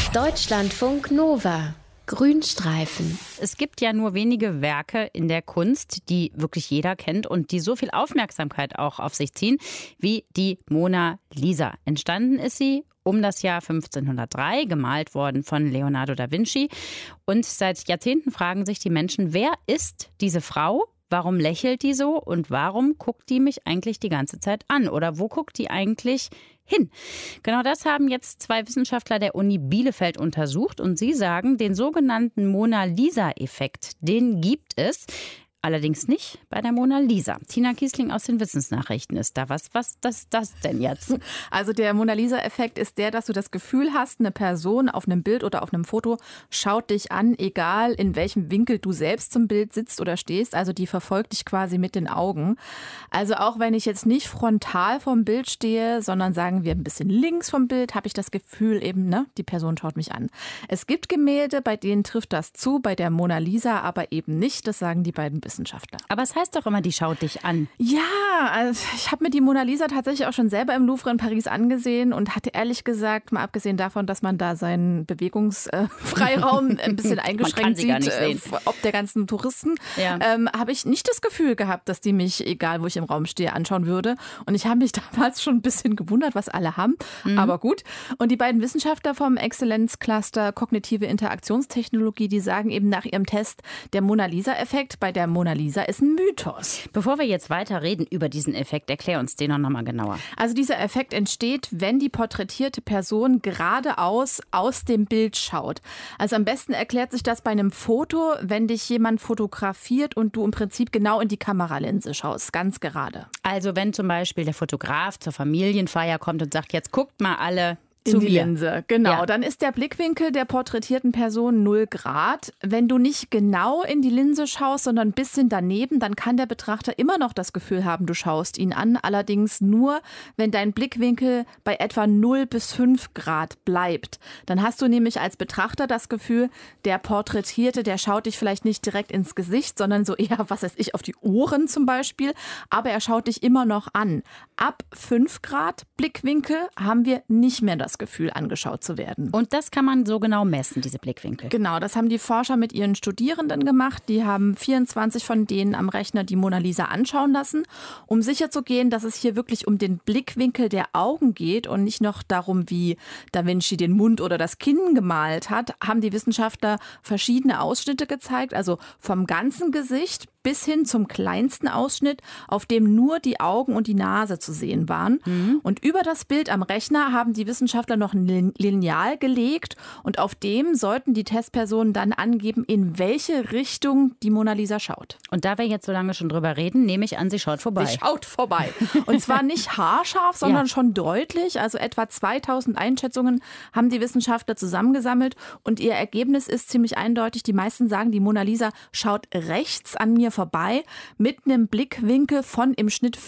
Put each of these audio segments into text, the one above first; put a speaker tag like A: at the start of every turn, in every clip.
A: Deutschlandfunk Nova. Grünstreifen.
B: Es gibt ja nur wenige Werke in der Kunst, die wirklich jeder kennt und die so viel Aufmerksamkeit auch auf sich ziehen, wie die Mona Lisa. Entstanden ist sie um das Jahr 1503, gemalt worden von Leonardo da Vinci. Und seit Jahrzehnten fragen sich die Menschen, wer ist diese Frau? Warum lächelt die so und warum guckt die mich eigentlich die ganze Zeit an? Oder wo guckt die eigentlich hin? Genau das haben jetzt zwei Wissenschaftler der Uni Bielefeld untersucht und sie sagen, den sogenannten Mona Lisa-Effekt, den gibt es. Allerdings nicht bei der Mona Lisa. Tina Kiesling aus den Wissensnachrichten ist da. Was ist das denn jetzt?
C: Also der Mona Lisa-Effekt ist der, dass du das Gefühl hast, eine Person auf einem Bild oder auf einem Foto schaut dich an, egal in welchem Winkel du selbst zum Bild sitzt oder stehst. Also die verfolgt dich quasi mit den Augen. Also auch wenn ich jetzt nicht frontal vom Bild stehe, sondern sagen wir ein bisschen links vom Bild, habe ich das Gefühl eben, die Person schaut mich an. Es gibt Gemälde, bei denen trifft das zu, bei der Mona Lisa aber eben nicht. Das sagen die beiden Wissenschaftler.
B: Aber es heißt doch immer, die schaut dich an.
C: Ja, also ich habe mir die Mona Lisa tatsächlich auch schon selber im Louvre in Paris angesehen und hatte ehrlich gesagt, mal abgesehen davon, dass man da seinen Bewegungsfreiraum ein bisschen eingeschränkt sieht, ob der ganzen Touristen, habe ich nicht das Gefühl gehabt, dass die mich, egal wo ich im Raum stehe, anschauen würde. Und ich habe mich damals schon ein bisschen gewundert, was alle haben. Aber gut. Und die beiden Wissenschaftler vom Exzellenzcluster Kognitive Interaktionstechnologie, die sagen eben nach ihrem Test, der Mona Lisa-Effekt bei der Mona Lisa ist ein Mythos.
B: Bevor wir jetzt weiter reden über diesen Effekt, erklär uns den noch mal genauer.
C: Also dieser Effekt entsteht, wenn die porträtierte Person geradeaus aus dem Bild schaut. Also am besten erklärt sich das bei einem Foto, wenn dich jemand fotografiert und du im Prinzip genau in die Kameralinse schaust, ganz gerade.
B: Also wenn zum Beispiel der Fotograf zur Familienfeier kommt und sagt, jetzt guckt mal alle
C: in die Linse, genau. Ja. Dann ist der Blickwinkel der porträtierten Person 0 Grad. Wenn du nicht genau in die Linse schaust, sondern ein bisschen daneben, dann kann der Betrachter immer noch das Gefühl haben, du schaust ihn an. Allerdings nur, wenn dein Blickwinkel bei etwa 0 bis 5 Grad bleibt. Dann hast du nämlich als Betrachter das Gefühl, der Porträtierte, der schaut dich vielleicht nicht direkt ins Gesicht, sondern so eher, was weiß ich, auf die Ohren zum Beispiel. Aber er schaut dich immer noch an. Ab 5 Grad Blickwinkel haben wir nicht mehr das Gefühl, angeschaut zu werden.
B: Und das kann man so genau messen, diese Blickwinkel?
C: Genau, das haben die Forscher mit ihren Studierenden gemacht. Die haben 24 von denen am Rechner die Mona Lisa anschauen lassen, um sicherzugehen, dass es hier wirklich um den Blickwinkel der Augen geht und nicht noch darum, wie Da Vinci den Mund oder das Kinn gemalt hat, haben die Wissenschaftler verschiedene Ausschnitte gezeigt, also vom ganzen Gesicht bis hin zum kleinsten Ausschnitt, auf dem nur die Augen und die Nase zu sehen waren. Und über das Bild am Rechner haben die Wissenschaftler noch ein Lineal gelegt und auf dem sollten die Testpersonen dann angeben, in welche Richtung die Mona Lisa schaut.
B: Und da wir jetzt so lange schon drüber reden, nehme ich an, sie schaut vorbei.
C: Sie schaut vorbei. Und zwar nicht haarscharf, sondern schon deutlich. Also etwa 2000 Einschätzungen haben die Wissenschaftler zusammengesammelt und ihr Ergebnis ist ziemlich eindeutig. Die meisten sagen, die Mona Lisa schaut rechts an mir vorbei mit einem Blickwinkel von im Schnitt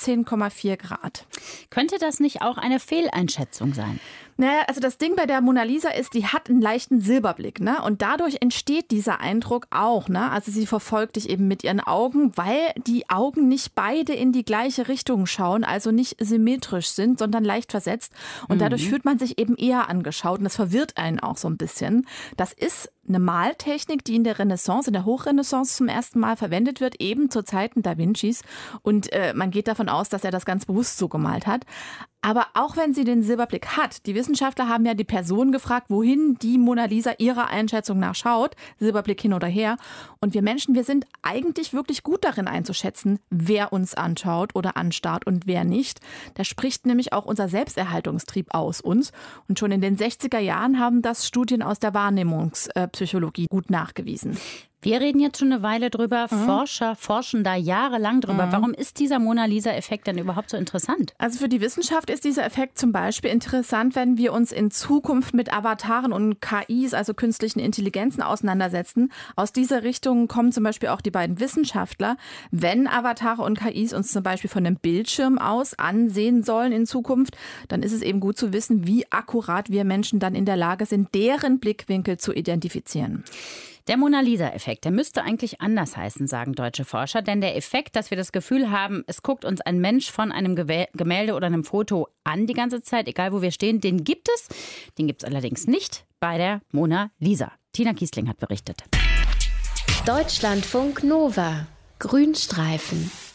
C: 15,4 Grad.
B: Könnte das nicht auch eine Fehleinschätzung sein?
C: Naja, also das Ding bei der Mona Lisa ist, die hat einen leichten Silberblick, ne? Und dadurch entsteht dieser Eindruck auch, ne? Also sie verfolgt dich eben mit ihren Augen, weil die Augen nicht beide in die gleiche Richtung schauen, also nicht symmetrisch sind, sondern leicht versetzt. Und dadurch fühlt man sich eben eher angeschaut und das verwirrt einen auch so ein bisschen. Das ist eine Maltechnik, die in der Renaissance, in der Hochrenaissance zum ersten Mal verwendet wird, eben zu Zeiten Da Vincis. Und man geht davon aus, dass er das ganz bewusst so gemalt hat. Aber auch wenn sie den Silberblick hat, die Wissenschaftler haben ja die Person gefragt, wohin die Mona Lisa ihrer Einschätzung nach schaut, Silberblick hin oder her. Und wir Menschen, wir sind eigentlich wirklich gut darin einzuschätzen, wer uns anschaut oder anstarrt und wer nicht. Da spricht nämlich auch unser Selbsterhaltungstrieb aus uns. Und schon in den 60er Jahren haben das Studien aus der Wahrnehmungspsychologie gut nachgewiesen.
B: Wir reden jetzt schon eine Weile drüber. Forscher forschen da jahrelang drüber. Warum ist dieser Mona Lisa-Effekt denn überhaupt so interessant?
C: Also für die Wissenschaft ist dieser Effekt zum Beispiel interessant, wenn wir uns in Zukunft mit Avataren und KIs, also künstlichen Intelligenzen, auseinandersetzen. Aus dieser Richtung kommen zum Beispiel auch die beiden Wissenschaftler. Wenn Avatare und KIs uns zum Beispiel von einem Bildschirm aus ansehen sollen in Zukunft, dann ist es eben gut zu wissen, wie akkurat wir Menschen dann in der Lage sind, deren Blickwinkel zu identifizieren.
B: Der Mona Lisa-Effekt, der müsste eigentlich anders heißen, sagen deutsche Forscher. Denn der Effekt, dass wir das Gefühl haben, es guckt uns ein Mensch von einem Gemälde oder einem Foto an die ganze Zeit, egal wo wir stehen, den gibt es. Den gibt es allerdings nicht bei der Mona Lisa. Tina Kiesling hat berichtet.
A: Deutschlandfunk Nova. Grünstreifen.